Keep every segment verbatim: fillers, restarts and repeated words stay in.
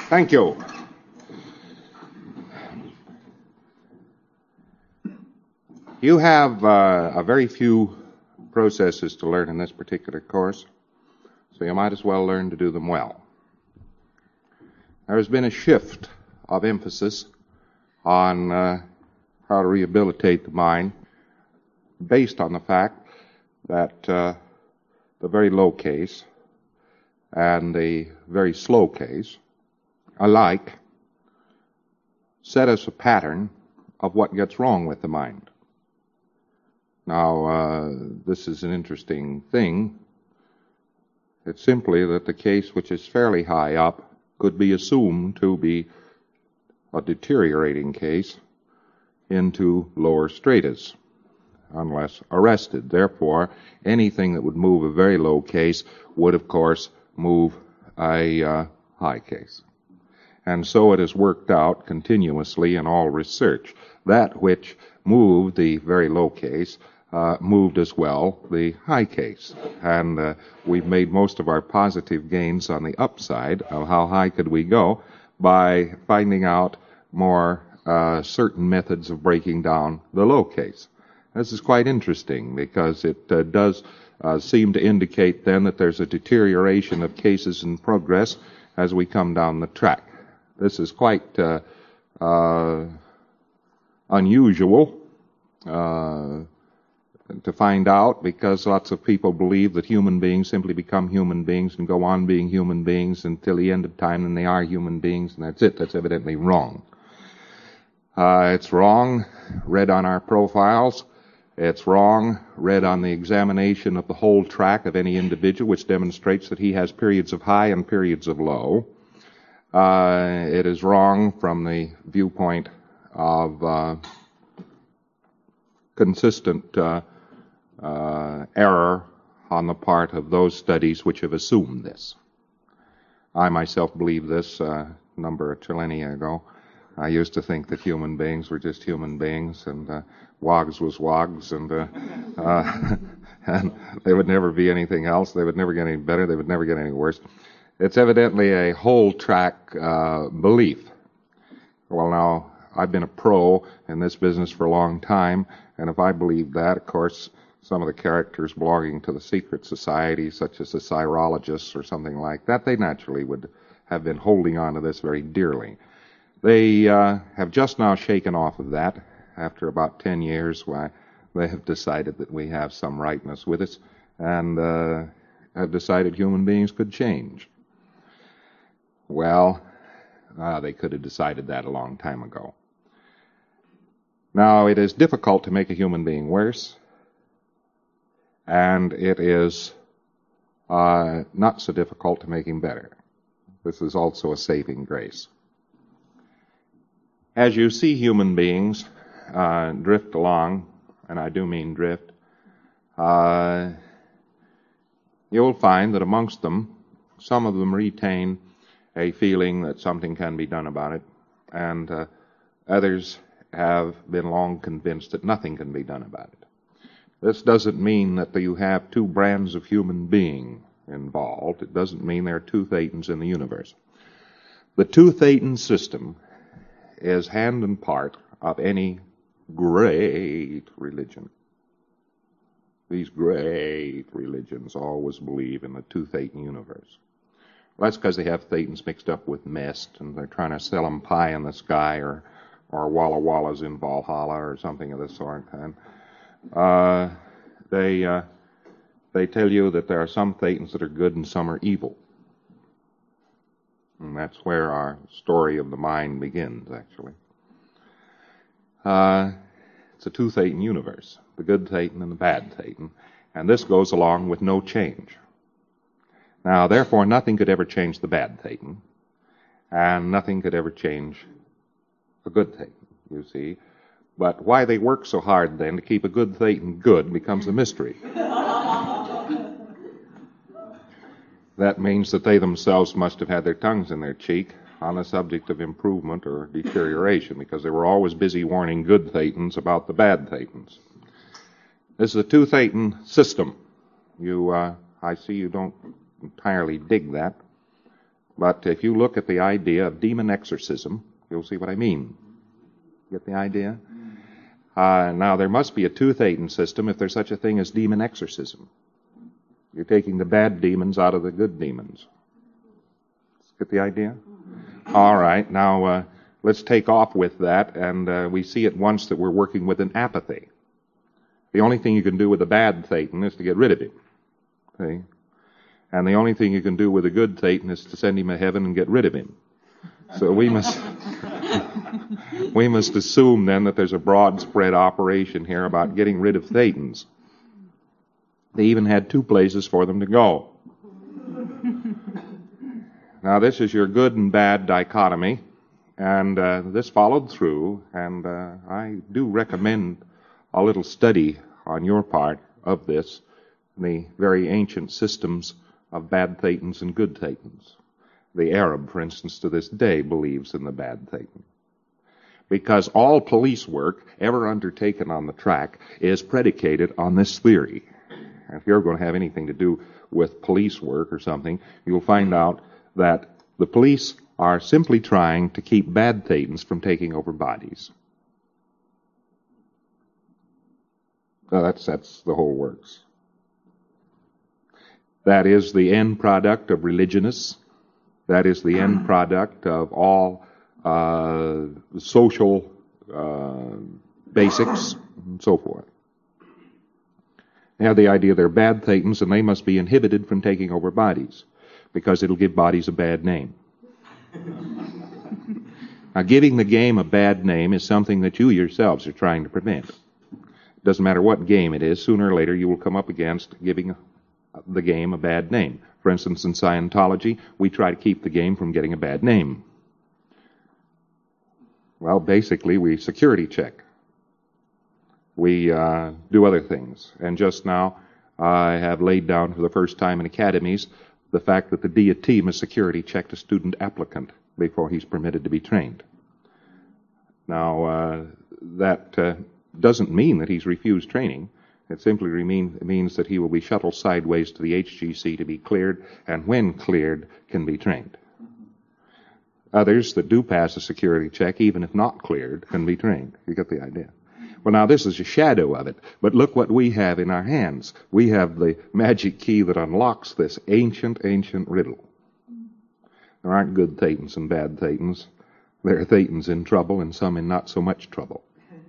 Thank you. You have uh, a very few processes to learn in this particular course, so you might as well learn to do them well. There has been a shift of emphasis on uh, how to rehabilitate the mind based on the fact that uh, the very low case and the very slow case alike set us a pattern of what gets wrong with the mind. Now, uh, this is an interesting thing. It's simply that the case which is fairly high up could be assumed to be a deteriorating case into lower stratus, unless arrested. Therefore, anything that would move a very low case would, of course, move a uh, high case. And so it has worked out continuously in all research. That which moved the very low case uh, moved as well the high case. And uh, we've made most of our positive gains on the upside of how high could we go by finding out more uh, certain methods of breaking down the low case. This is quite interesting because it uh, does uh, seem to indicate then that there's a deterioration of cases in progress as we come down the track. This is quite uh, uh, unusual uh, to find out, because lots of people believe that human beings simply become human beings and go on being human beings until the end of time, and they are human beings, and that's it. That's evidently wrong. Uh, it's wrong, read on our profiles. It's wrong, read on the examination of the whole track of any individual, which demonstrates that he has periods of high and periods of low. Uh, it is wrong from the viewpoint of uh, consistent uh, uh, error on the part of those studies which have assumed this. I myself believed this uh, a number of millennia ago. I used to think that human beings were just human beings, and uh, wogs was wogs, and, uh, uh, and they would never be anything else. They would never get any better. They would never get any worse. It's evidently a whole track uh, belief. Well, now, I've been a pro in this business for a long time, and if I believed that, of course, some of the characters belonging to the secret society, such as the Cyrologists or something like that, they naturally would have been holding on to this very dearly. They uh, have just now shaken off of that after about ten years. Why, they have decided that we have some rightness with us, and uh, have decided human beings could change. Well, uh, they could have decided that a long time ago. Now, it is difficult to make a human being worse, and it is uh, not so difficult to make him better. This is also a saving grace. As you see human beings uh, drift along, and I do mean drift, uh, you'll find that amongst them, some of them retain a feeling that something can be done about it, and uh, others have been long convinced that nothing can be done about it. This doesn't mean that you have two brands of human being involved. It doesn't mean there are two Thetans in the universe. The two Thetan system is hand and part of any great religion. These great religions always believe in the two Thetan universe. Well, that's because they have Thetans mixed up with mist, and they're trying to sell them pie in the sky, or or Walla Wallas in Valhalla, or something of the sort. And uh, they uh, they tell you that there are some Thetans that are good and some are evil. And that's where our story of the mind begins, actually. Uh, it's a two Thetan universe, the good Thetan and the bad Thetan, and this goes along with no change. Now, therefore, nothing could ever change the bad Thetan, and nothing could ever change a good Thetan, you see. But why they work so hard, then, to keep a good Thetan good becomes a mystery. That means that they themselves must have had their tongues in their cheek on the subject of improvement or deterioration, because they were always busy warning good Thetans about the bad Thetans. This is a two Thetan system. You, uh, I see you don't entirely dig that. But if you look at the idea of demon exorcism, you'll see what I mean. Get the idea? Uh, now, there must be a two-Thetan system if there's such a thing as demon exorcism. You're taking the bad demons out of the good demons. Get the idea? All right, now uh, let's take off with that, and uh, we see at once that we're working with an apathy. The only thing you can do with a bad Thetan is to get rid of him. Okay? And the only thing you can do with a good Thetan is to send him to heaven and get rid of him. So we must we must assume then that there's a broad spread operation here about getting rid of Thetans. They even had two places for them to go. Now this is your good and bad dichotomy, and uh, this followed through, and uh, I do recommend a little study on your part of this, the very ancient systems of bad Thetans and good Thetans. The Arab, for instance, to this day believes in the bad Thetan. Because all police work ever undertaken on the track is predicated on this theory. If you're going to have anything to do with police work or something, you'll find out that the police are simply trying to keep bad Thetans from taking over bodies. So that's, that's the whole works. That is the end product of religionists. That is the end product of all uh, social uh, basics and so forth. They have the idea they're bad Thetans and they must be inhibited from taking over bodies because it'll give bodies a bad name. Now, giving the game a bad name is something that you yourselves are trying to prevent. It doesn't matter what game it is, sooner or later you will come up against giving the game a bad name. For instance, in Scientology, we try to keep the game from getting a bad name. Well, basically, we security check. We uh, do other things. And just now, I have laid down for the first time in academies the fact that the deity must security check a student applicant before he's permitted to be trained. Now, uh, that uh, doesn't mean that he's refused training. It simply mean, means that he will be shuttled sideways to the H G C to be cleared, and when cleared, can be trained. Others that do pass a security check, even if not cleared, can be trained. You get the idea. Well, now this is a shadow of it, but look what we have in our hands. We have the magic key that unlocks this ancient, ancient riddle. There aren't good Thetans and bad Thetans. There are Thetans in trouble and some in not so much trouble.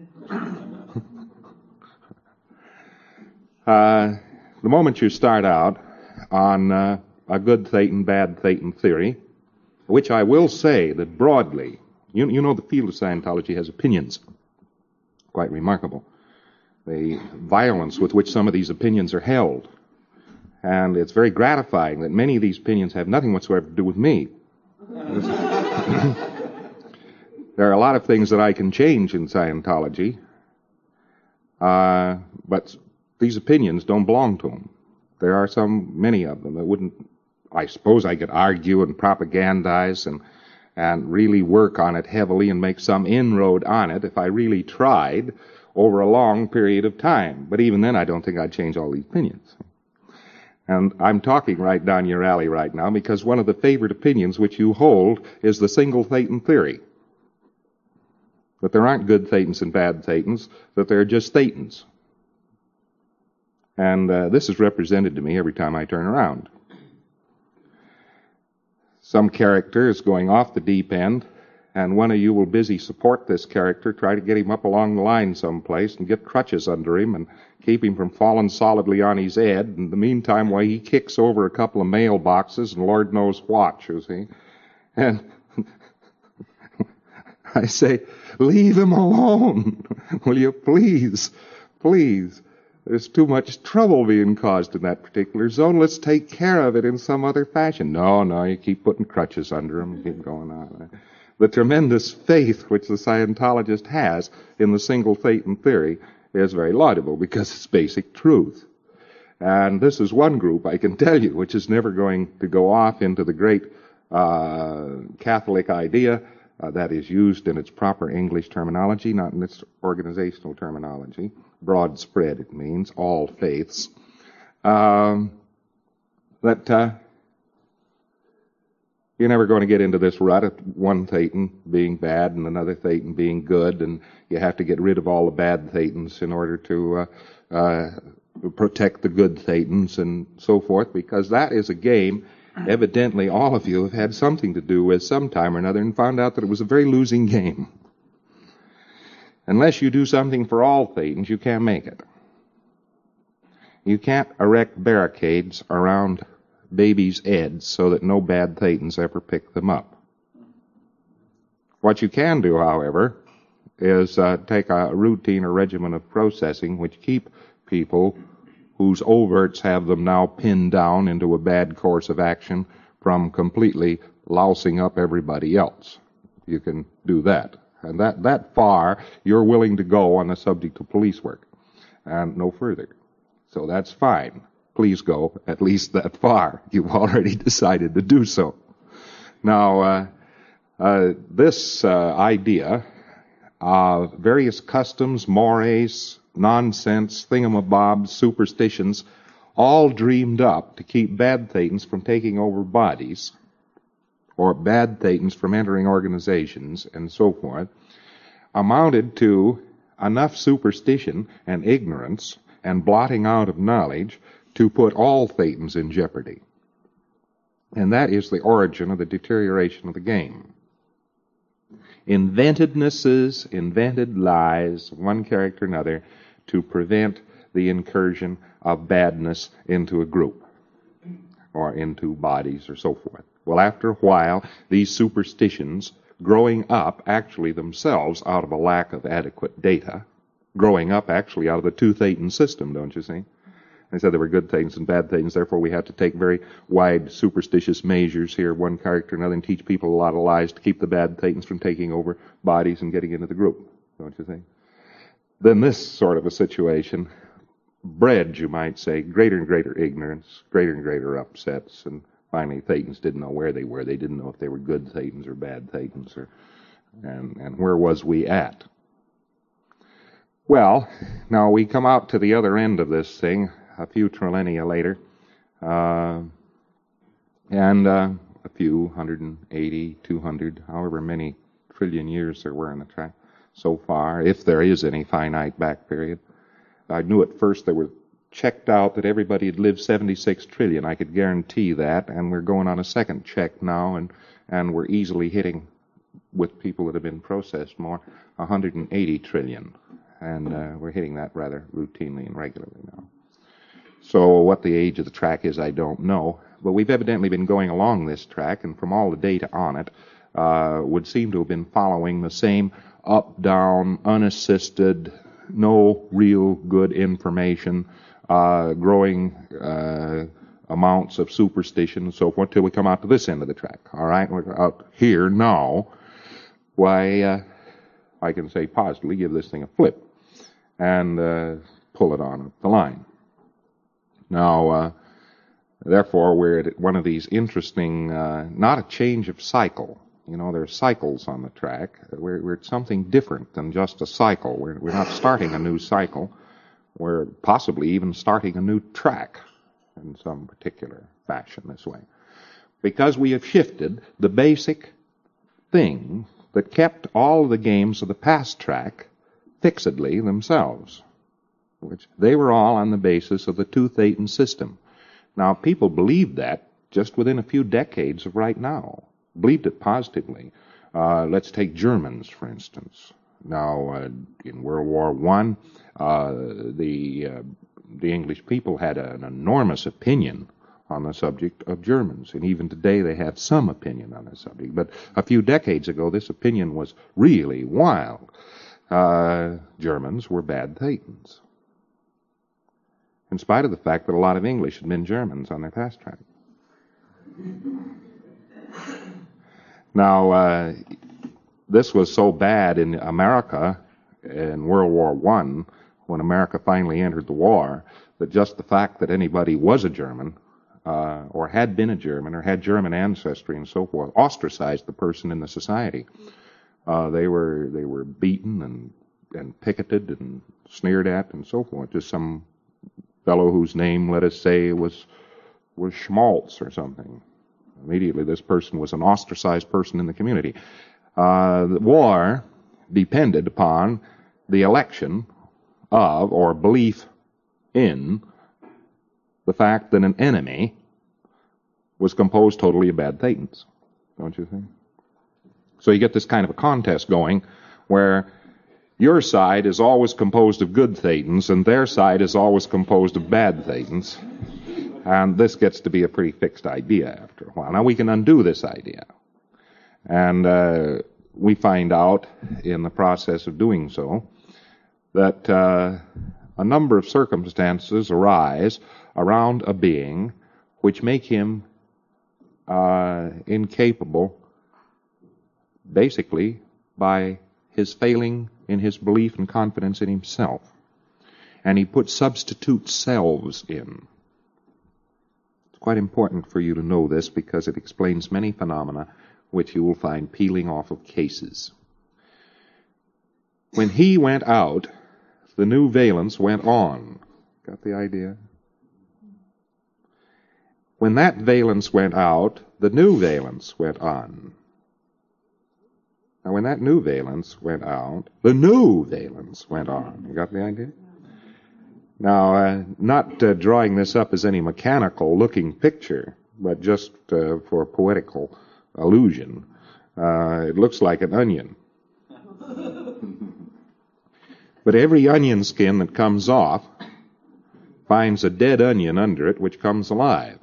Uh, the moment you start out on uh, a good Thetan, bad Thetan theory, which I will say that broadly, you, you know the field of Scientology has opinions. Quite remarkable. The violence with which some of these opinions are held. And it's very gratifying that many of these opinions have nothing whatsoever to do with me. There are a lot of things that I can change in Scientology, uh, but these opinions don't belong to them. There are some, many of them that wouldn't, I suppose I could argue and propagandize and, and really work on it heavily and make some inroad on it if I really tried over a long period of time. But even then, I don't think I'd change all these opinions. And I'm talking right down your alley right now because one of the favorite opinions which you hold is the single Thetan theory. That there aren't good Thetans and bad Thetans, that there are just Thetans. And uh, this is represented to me every time I turn around. Some character is going off the deep end, and one of you will busy support this character, try to get him up along the line someplace and get crutches under him and keep him from falling solidly on his head. In the meantime, while he kicks over a couple of mailboxes and Lord knows what, you see. And I say, leave him alone. Will you please, please. There's too much trouble being caused in that particular zone. Let's take care of it in some other fashion. No, no, you keep putting crutches under him, keep going on. The tremendous faith which the Scientologist has in the single Thetan theory is very laudable because it's basic truth. And this is one group, I can tell you, which is never going to go off into the great uh, Catholic idea uh, that is used in its proper English terminology, not in its organizational terminology. Broad spread, it means, all faiths. Um, that uh, You're never going to get into this rut of one Thetan being bad and another Thetan being good, and you have to get rid of all the bad Thetans in order to uh, uh, protect the good Thetans and so forth, because that is a game evidently all of you have had something to do with sometime or another and found out that it was a very losing game. Unless you do something for all Thetans, you can't make it. You can't erect barricades around babies' heads so that no bad Thetans ever pick them up. What you can do, however, is uh, take a routine or regimen of processing which keep people whose overts have them now pinned down into a bad course of action from completely lousing up everybody else. You can do that. And that, that far, you're willing to go on the subject of police work, and no further. So that's fine. Please go at least that far. You've already decided to do so. Now, uh, uh, this uh, idea of various customs, mores, nonsense, thingamabobs, superstitions, all dreamed up to keep bad Thetans from taking over bodies, or bad Thetans from entering organizations, and so forth, amounted to enough superstition and ignorance and blotting out of knowledge to put all Thetans in jeopardy. And that is the origin of the deterioration of the game. Inventednesses, invented lies, one character or another, to prevent the incursion of badness into a group or into bodies or so forth. Well, after a while, these superstitions, growing up actually themselves out of a lack of adequate data, growing up actually out of the two Thetan system, don't you see? They said there were good Thetans and bad Thetans, therefore we had to take very wide superstitious measures here, one character or another, and teach people a lot of lies to keep the bad Thetans from taking over bodies and getting into the group, don't you think? Then this sort of a situation bred, you might say, greater and greater ignorance, greater and greater upsets, and finally Thetans didn't know where they were. They didn't know if they were good Thetans or bad Thetans, or, and, and where was we at? Well, now we come out to the other end of this thing a few trillennia later, uh, and uh, a few hundred and eighty, two hundred, however many trillion years there were in the track so far, if there is any finite back period. I knew at first they were checked out that everybody had lived seventy-six trillion. I could guarantee that, and we're going on a second check now, and, and we're easily hitting, with people that have been processed more, one hundred eighty trillion. And uh, we're hitting that rather routinely and regularly now. So what the age of the track is, I don't know. But we've evidently been going along this track, and from all the data on it, uh, would seem to have been following the same up-down, unassisted, no real good information, uh, growing uh, amounts of superstition and so forth, till we come out to this end of the track. All right, we're out here now. Why, uh, I can say positively, give this thing a flip and uh, pull it on the line. Now, uh, therefore, we're at one of these interesting, uh, not a change of cycle. You know, there are cycles on the track. We're, we're at something different than just a cycle. We're, we're not starting a new cycle. We're possibly even starting a new track in some particular fashion this way. Because we have shifted the basic thing that kept all of the games of the past track fixedly themselves, which they were all on the basis of the two Thetan system. Now, people believed that just within a few decades of right now. Believed it positively. Uh, let's take Germans, for instance. Now, uh, in World War One, uh, the uh, the English people had an enormous opinion on the subject of Germans, and even today they have some opinion on the subject. But a few decades ago, this opinion was really wild. Uh, Germans were bad Thetans, in spite of the fact that a lot of English had been Germans on their past track. Now, uh, this was so bad in America in World War One, when America finally entered the war, that just the fact that anybody was a German, uh, or had been a German, or had German ancestry and so forth, ostracized the person in the society. Uh, they were they were beaten and and picketed and sneered at and so forth. Just some fellow whose name, let us say, was was Schmaltz or something. Immediately, this person was an ostracized person in the community. Uh, the war depended upon the election of, or belief in, the fact that an enemy was composed totally of bad Thetans, don't you think? So you get this kind of a contest going where your side is always composed of good Thetans and their side is always composed of bad Thetans. And this gets to be a pretty fixed idea after a while. Now we can undo this idea. And uh, we find out in the process of doing so that uh, a number of circumstances arise around a being which make him uh, incapable, basically, by his failing in his belief and confidence in himself. And he puts substitute selves in. It's quite important for you to know this because it explains many phenomena which you will find peeling off of cases. When he went out, the new valence went on. Got the idea? When that valence went out, the new valence went on. Now, when that new valence went out, the new valence went on. You got the idea? Now, uh, not uh, drawing this up as any mechanical-looking picture, but just uh, for poetical allusion, uh, it looks like an onion. But every onion skin that comes off finds a dead onion under it which comes alive.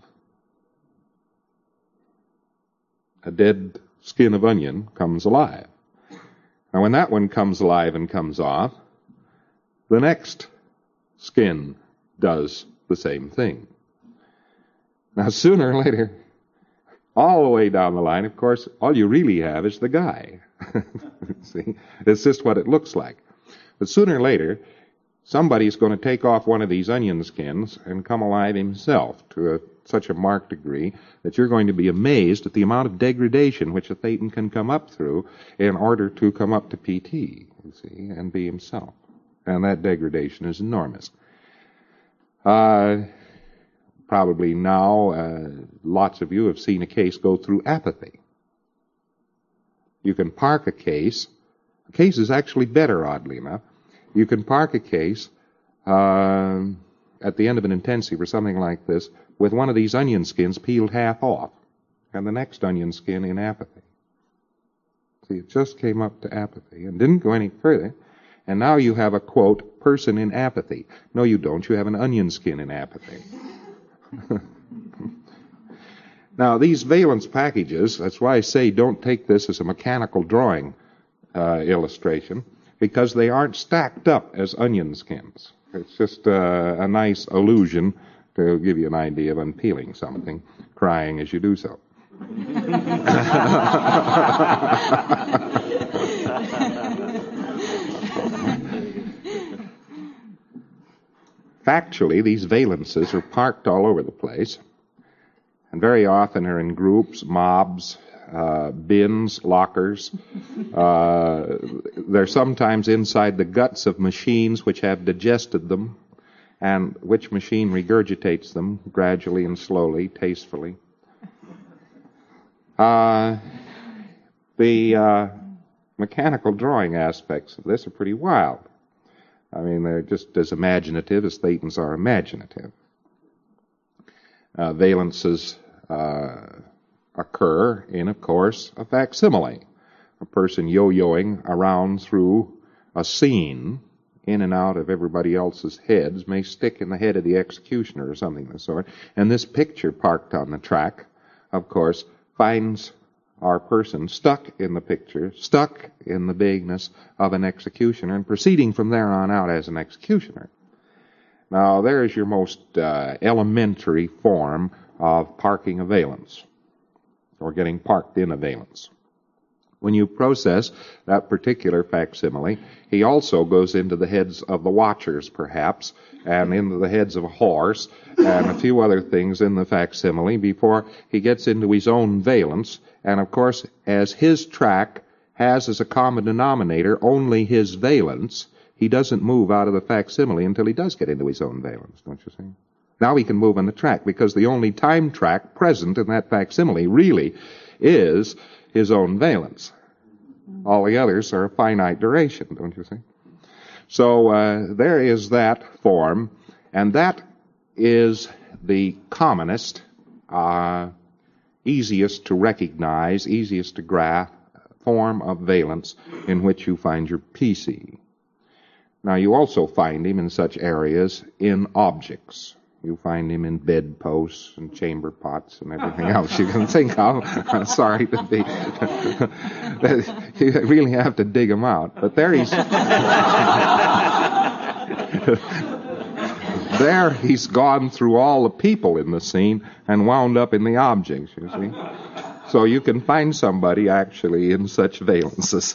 A dead skin of onion comes alive. Now, when that one comes alive and comes off, the next skin does the same thing. Now, sooner or later, all the way down the line, of course, all you really have is the guy. See? It's just what it looks like. But sooner or later, somebody's going to take off one of these onion skins and come alive himself to a, such a marked degree that you're going to be amazed at the amount of degradation which a Thetan can come up through in order to come up to P T, you see, and be himself. And that degradation is enormous. Uh, probably now, uh, lots of you have seen a case go through apathy. You can park a case. A case is actually better, oddly enough. You can park a case uh, at the end of an intensive or something like this with one of these onion skins peeled half off and the next onion skin in apathy. See, it just came up to apathy and didn't go any further. And now you have a, quote, person in apathy. No, you don't. You have an onion skin in apathy. Now, these valence packages, that's why I say don't take this as a mechanical drawing uh, illustration, because they aren't stacked up as onion skins. It's just uh, a nice illusion to give you an idea of unpeeling something, crying as you do so. Factually, these valences are parked all over the place, and very often are in groups, mobs, uh, bins, lockers. Uh, they're sometimes inside the guts of machines which have digested them, and which machine regurgitates them gradually and slowly, tastefully. Uh, the uh, mechanical drawing aspects of this are pretty wild. I mean, they're just as imaginative as Thetans are imaginative. Uh, valences uh, occur in, of course, a facsimile. A person yo-yoing around through a scene in and out of everybody else's heads may stick in the head of the executioner or something of the sort. And this picture parked on the track, of course, finds our person stuck in the picture, stuck in the vagueness of an executioner, and proceeding from there on out as an executioner. Now, there is your most uh, elementary form of parking a valence, or getting parked in a valence. When you process that particular facsimile, he also goes into the heads of the watchers, perhaps, and into the heads of a horse, and a few other things in the facsimile before he gets into his own valence. And, of course, as his track has as a common denominator only his valence, he doesn't move out of the facsimile until he does get into his own valence, don't you see? Now he can move on the track, because the only time track present in that facsimile really is his own valence. All the others are a finite duration, don't you see? So uh, there is that form, and that is the commonest, uh, easiest to recognize, easiest to graph form of valence in which you find your P C. Now you also find him in such areas in objects. You find him in bedposts and chamber pots and everything else you can think of. I'm sorry to be... you really have to dig him out. But there he's... there he's gone through all the people in the scene and wound up in the objects, you see. So you can find somebody actually in such valences.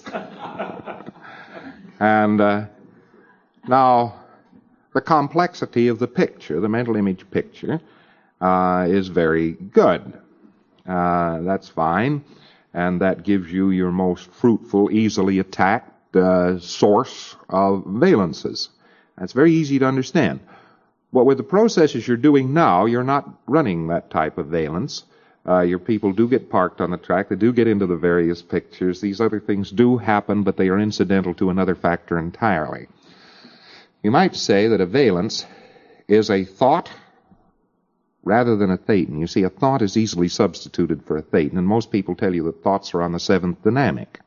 and uh, now... the complexity of the picture, the mental image picture, uh, is very good. Uh, that's fine, and that gives you your most fruitful, easily attacked uh, source of valences. That's very easy to understand. But with the processes you're doing now, you're not running that type of valence. Uh, your people do get parked on the track. They do get into the various pictures. These other things do happen, but they are incidental to another factor entirely. You might say that a valence is a thought rather than a thetan. You see, a thought is easily substituted for a thetan, and most people tell you that thoughts are on the seventh dynamic.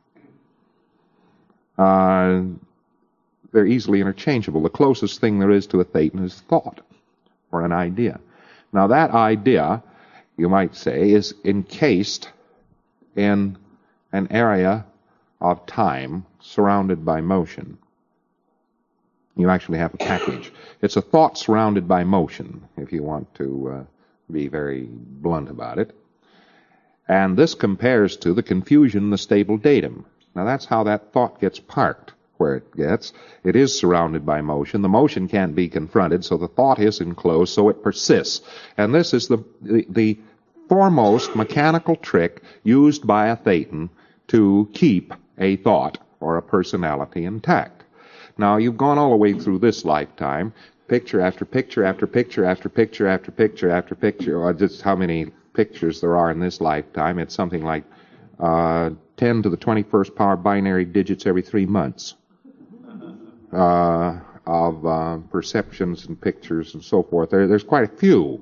Uh, they're easily interchangeable. The closest thing there is to a thetan is thought, or an idea. Now, that idea, you might say, is encased in an area of time surrounded by motion. You actually have a package. It's a thought surrounded by motion, if you want to uh, be very blunt about it. And this compares to the confusion in the stable datum. Now that's how that thought gets parked, where it gets. It is surrounded by motion. The motion can't be confronted, so the thought is enclosed, so it persists. And this is the, the, the foremost mechanical trick used by a thetan to keep a thought or a personality intact. Now, you've gone all the way through this lifetime, picture after picture after picture after picture after picture after picture, or just how many pictures there are in this lifetime. It's something like uh, ten to the twenty-first power binary digits every three months uh, of uh, perceptions and pictures and so forth. There, there's quite a few.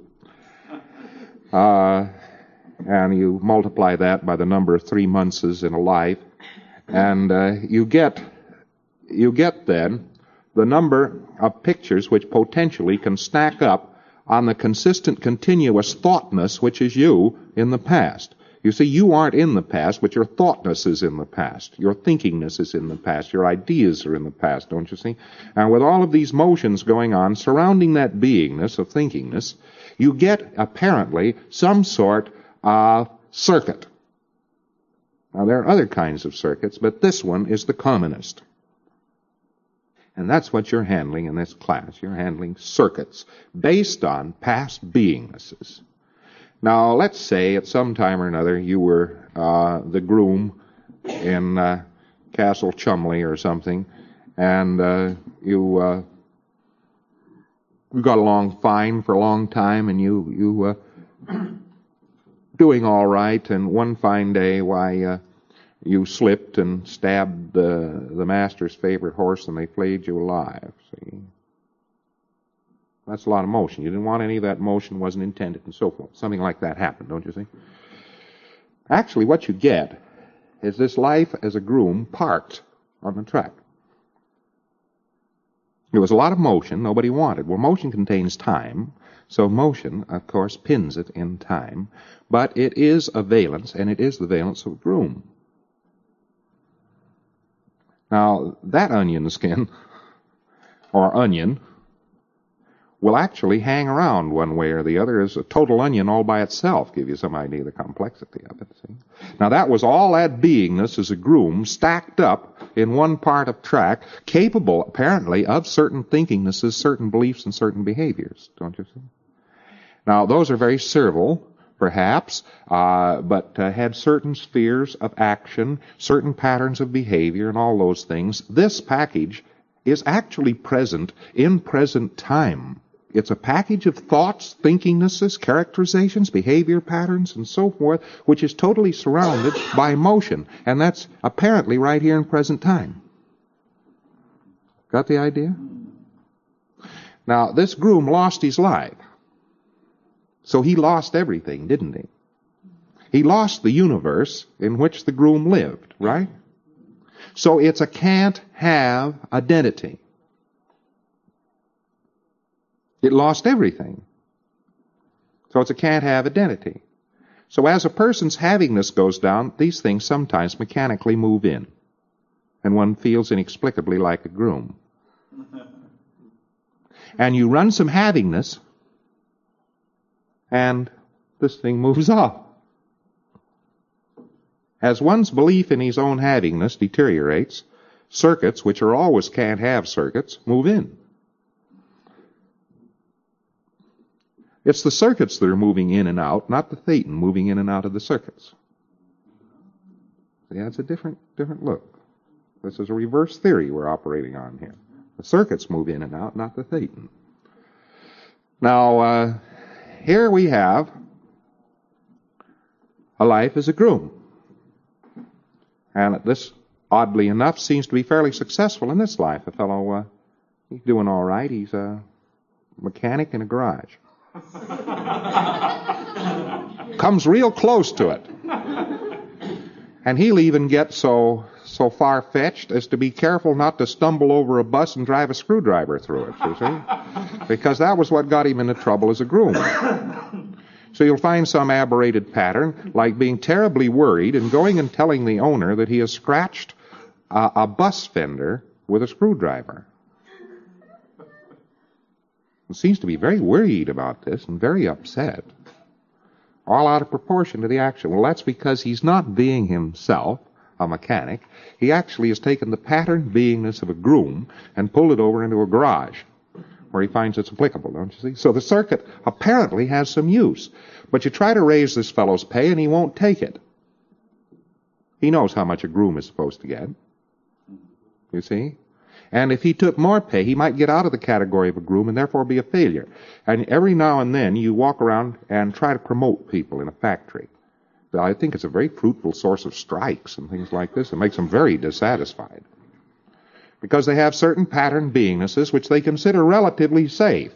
Uh, and you multiply that by the number of three months in a life, and uh, you get... You get, then, the number of pictures which potentially can stack up on the consistent, continuous thoughtness which is you in the past. You see, you aren't in the past, but your thoughtness is in the past. Your thinkingness is in the past. Your ideas are in the past, don't you see? And with all of these motions going on surrounding that beingness of thinkingness, you get, apparently, some sort of circuit. Now, there are other kinds of circuits, but this one is the commonest. And that's what you're handling in this class. You're handling circuits based on past beingnesses. Now, let's say at some time or another you were uh, the groom in uh, Castle Chumley or something, and uh, you uh, you got along fine for a long time, and you you uh, doing all right, and one fine day, why. Uh, You slipped and stabbed the, the master's favorite horse, and they flayed you alive. See? That's a lot of motion. You didn't want any of that motion, wasn't intended, and so forth. Something like that happened, don't you see? Actually, what you get is this life as a groom parked on the track. There was a lot of motion nobody wanted. Well, motion contains time, so motion, of course, pins it in time. But it is a valence, and it is the valence of a groom. Now, that onion skin, or onion, will actually hang around one way or the other as a total onion all by itself, give you some idea of the complexity of it. See? Now, that was all that beingness as a groom stacked up in one part of track, capable, apparently, of certain thinkingnesses, certain beliefs, and certain behaviors, don't you see? Now, those are very servile, perhaps, uh, but uh, had certain spheres of action, certain patterns of behavior, and all those things. This package is actually present in present time. it's a package of thoughts, thinkingnesses, characterizations, behavior patterns, and so forth, which is totally surrounded by motion. And that's apparently right here in present time. Got the idea? Now, this groom lost his life. So he lost everything, didn't he? He lost the universe in which the groom lived, right? So it's a can't-have identity. It lost everything. So it's a can't-have identity. So as a person's havingness goes down, these things sometimes mechanically move in. And one feels inexplicably like a groom. And you run some havingness, and this thing moves off. As one's belief in his own havingness deteriorates, circuits, which are always can't-have circuits, move in. It's the circuits that are moving in and out, not the thetan moving in and out of the circuits. Yeah, it's a different, different look. This is a reverse theory we're operating on here. The circuits move in and out, not the thetan. Now, uh, here we have a life as a groom. And this, oddly enough, seems to be fairly successful in this life. A fellow, uh, he's doing all right. He's a mechanic in a garage. Comes real close to it. And he'll even get so so far-fetched as to be careful not to stumble over a bus and drive a screwdriver through it, you see? Because that was what got him into trouble as a groom. So you'll find some aberrated pattern, like being terribly worried and going and telling the owner that he has scratched a, a bus fender with a screwdriver. He seems to be very worried about this and very upset. All out of proportion to the action. Well, that's because he's not being himself, a mechanic. He actually has taken the pattern beingness of a groom and pulled it over into a garage where he finds it's applicable, don't you see? So the circuit apparently has some use. But you try to raise this fellow's pay and he won't take it. He knows how much a groom is supposed to get. You see? And if he took more pay, he might get out of the category of a groom and therefore be a failure. And every now and then you walk around and try to promote people in a factory. I think it's a very fruitful source of strikes and things like this. It makes them very dissatisfied. Because they have certain pattern beingnesses which they consider relatively safe.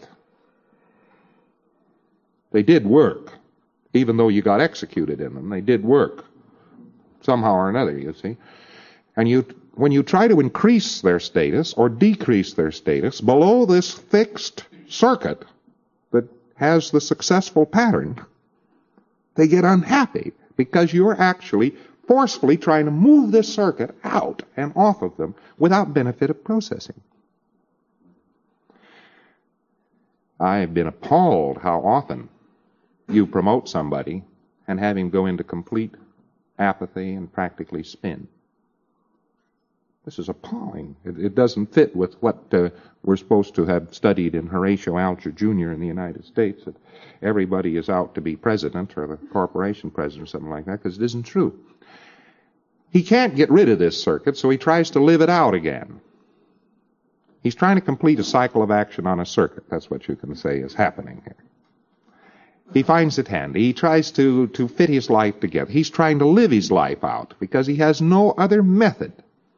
They did work. Even though you got executed in them, they did work. Somehow or another, you see. And you, when you try to increase their status or decrease their status below this fixed circuit that has the successful pattern, they get unhappy because you're actually forcefully trying to move this circuit out and off of them without benefit of processing. I have been appalled how often you promote somebody and have him go into complete apathy and practically spin. This is appalling. It, it doesn't fit with what uh, we're supposed to have studied in Horatio Alger Junior in the United States, that everybody is out to be president or the corporation president or something like that, because it isn't true. He can't get rid of this circuit, so he tries to live it out again. He's trying to complete a cycle of action on a circuit. That's what you can say is happening here. He finds it handy. He tries to, to fit his life together. He's trying to live his life out because he has no other method.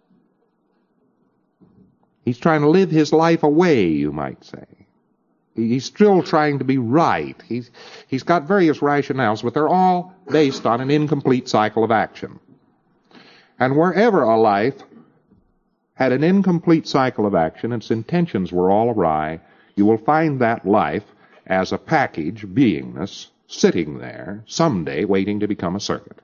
He's trying to live his life away, you might say. He's still trying to be right. He's, he's got various rationales, but they're all based on an incomplete cycle of action. And wherever a life had an incomplete cycle of action, its intentions were all awry, you will find that life as a package beingness sitting there someday waiting to become a circuit.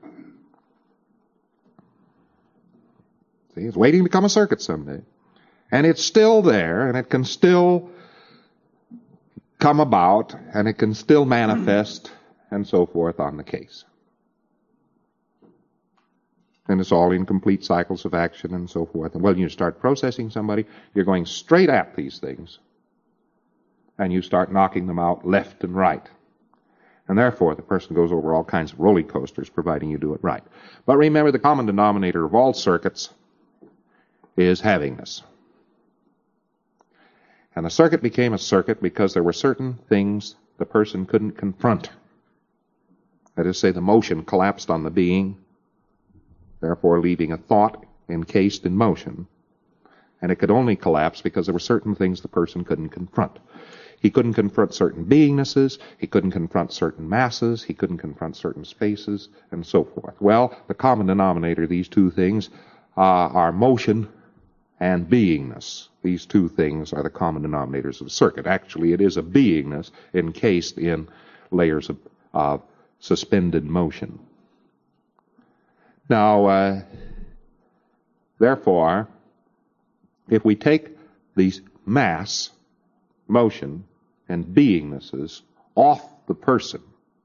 See, it's waiting to become a circuit someday. And it's still there, and it can still come about, and it can still manifest, and so forth on the case. And it's all incomplete cycles of action and so forth. And when you start processing somebody, you're going straight at these things. And you start knocking them out left and right. And therefore, the person goes over all kinds of roller coasters, providing you do it right. But remember, the common denominator of all circuits is havingness. And the circuit became a circuit because there were certain things the person couldn't confront. That is to say, the motion collapsed on the being, therefore leaving a thought encased in motion. And it could only collapse because there were certain things the person couldn't confront. He couldn't confront certain beingnesses, he couldn't confront certain masses, he couldn't confront certain spaces, and so forth. Well, the common denominator of these two things uh, are motion and beingness. These two things are the common denominators of the circuit. Actually, it is a beingness encased in layers of uh, suspended motion. Now, uh, therefore, if we take these mass, motion, and beingnesses off the person,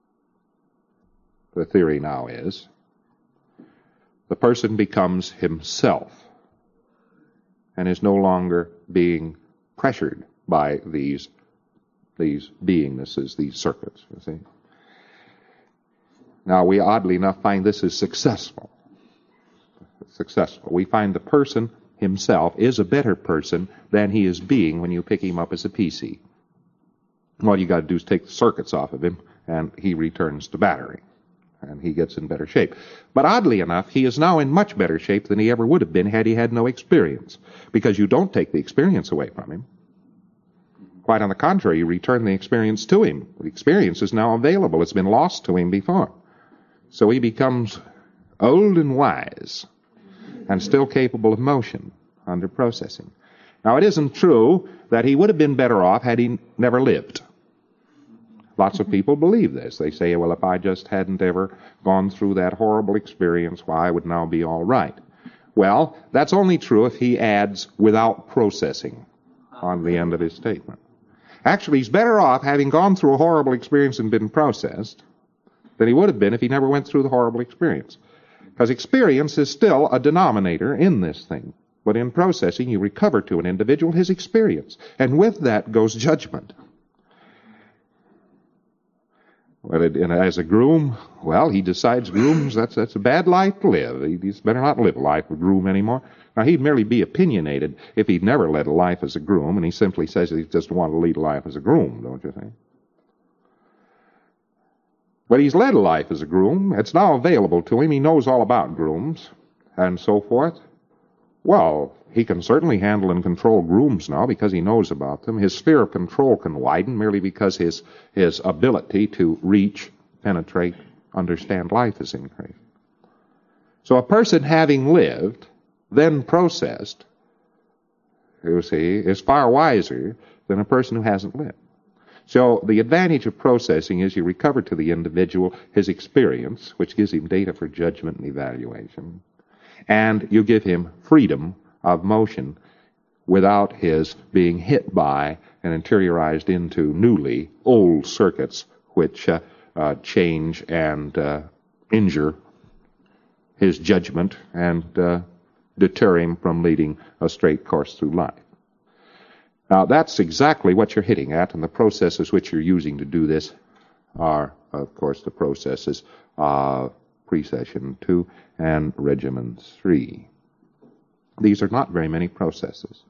the theory now is, the person becomes himself and is no longer being pressured by these, these beingnesses, these circuits, you see. Now, we oddly enough find this is successful. Successful. We find the person himself is a better person than he is being when you pick him up as a P C. All you got to do is take the circuits off of him, and he returns to battery, and he gets in better shape. But oddly enough, he is now in much better shape than he ever would have been had he had no experience, because you don't take the experience away from him. Quite on the contrary, you return the experience to him. The experience is now available. It's been lost to him before. So he becomes old and wise, and still capable of motion under processing. Now, it isn't true that he would have been better off had he never lived. Lots of people believe this. They say, well, if I just hadn't ever gone through that horrible experience, why, I would now be all right. Well, that's only true if he adds without processing on the end of his statement. Actually, he's better off having gone through a horrible experience and been processed than he would have been if he never went through the horrible experience. Because experience is still a denominator in this thing. But in processing, you recover to an individual his experience. And with that goes judgment. Well, it, and as a groom, well, he decides grooms, that's, that's a bad life to live. He, he's better not live a life of groom anymore. Now, he'd merely be opinionated if he'd never led a life as a groom, and he simply says that he just wants to lead a life as a groom, don't you think? But he's led a life as a groom. It's now available to him. He knows all about grooms and so forth. Well, he can certainly handle and control grooms now because he knows about them. His sphere of control can widen merely because his, his ability to reach, penetrate, understand life is increased. So a person having lived, then processed, you see, is far wiser than a person who hasn't lived. So the advantage of processing is you recover to the individual his experience, which gives him data for judgment and evaluation, and you give him freedom of motion without his being hit by and interiorized into newly old circuits which uh, uh, change and uh, injure his judgment and uh, deter him from leading a straight course through life. Now, that's exactly what you're hitting at, and the processes which you're using to do this are, of course, the processes of precession two and regimen three. These are not very many processes.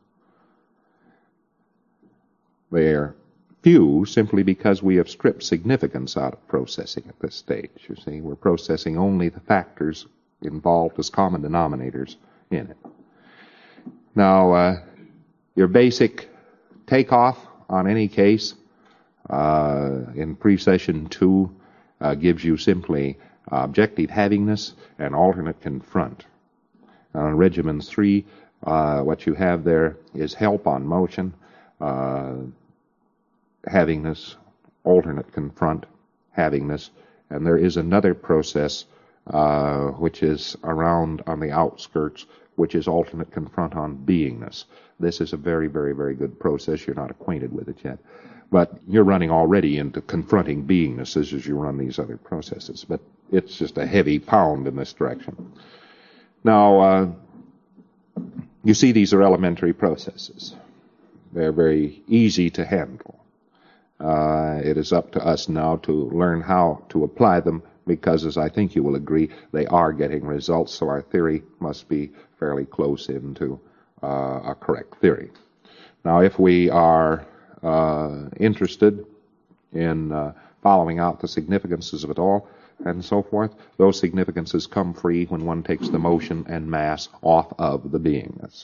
They are few simply because we have stripped significance out of processing at this stage. You see, we're processing only the factors involved as common denominators in it. Now, uh, your basic takeoff on any case uh, in precession two uh, gives you simply uh, objective havingness and alternate confront. On regimen three, uh, what you have there is help on motion, uh, havingness, alternate confront, havingness, and there is another process uh, which is around on the outskirts, which is alternate confront on beingness. This is a very, very, very good process. You're not acquainted with it yet. But you're running already into confronting beingnesses as you run these other processes. But it's just a heavy pound in this direction. Now, uh, you see these are elementary processes. They're very easy to handle. Uh, it is up to us now to learn how to apply them because, as I think you will agree, they are getting results, so our theory must be fairly close into uh, a correct theory. Now, if we are uh, interested in uh, following out the significances of it all and so forth, those significances come free when one takes the motion and mass off of the beingness.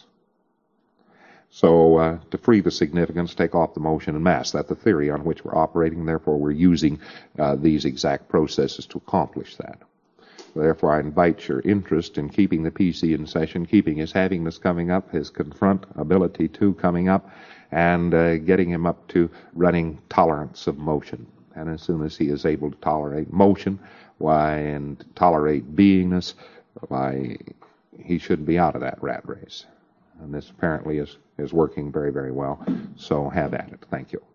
So uh, to free the significance, take off the motion and mass. That's the theory on which we're operating. Therefore, we're using uh, these exact processes to accomplish that. Therefore, I invite your interest in keeping the P C in session, keeping his havingness coming up, his confront ability to coming up, and uh, getting him up to running tolerance of motion. And as soon as he is able to tolerate motion, why, and tolerate beingness, why, he should be out of that rat race. And this apparently is, is working very, very well. So have at it. Thank you.